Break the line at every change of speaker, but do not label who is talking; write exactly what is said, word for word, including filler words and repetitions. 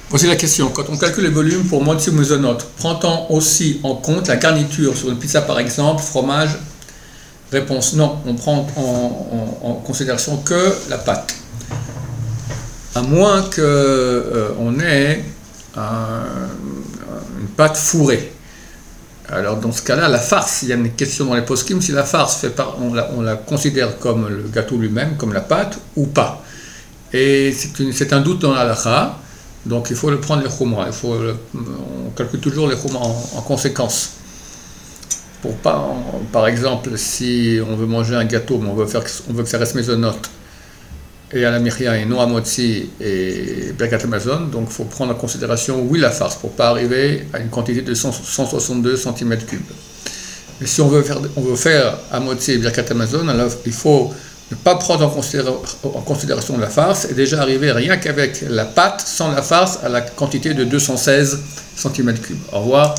Voici la question. Quand on calcule les volumes pour motzi ou mezonot, prend-on aussi en compte la garniture sur une pizza par exemple, fromage? Réponse non, on prend en, en, en considération que la pâte. À moins qu'on euh, ait un, une pâte fourrée. Alors dans ce cas-là, la farce, il y a une question dans les poskim, si la farce fait par, on, la, on la considère comme le gâteau lui-même, comme la pâte, ou pas. Et c'est un doute dans la halakha, donc il faut le prendre les choumra, il faut le, on calcule toujours les choumra en, en conséquence. Pour pas, en, par exemple, si on veut manger un gâteau, mais on veut, faire, on veut que ça reste mésonote, et à la miria et non à motzi et birkat hamazon, donc il faut prendre en considération, oui, la farce, pour ne pas arriver à une quantité de cent soixante-deux centimètres cubes. Et si on veut faire, on veut faire à motzi et birkat hamazon, alors il faut ne pas prendre en, considéra en considération la farce et déjà arriver rien qu'avec la pâte, sans la farce, à la quantité de deux cent seize centimètres cubes. Au revoir.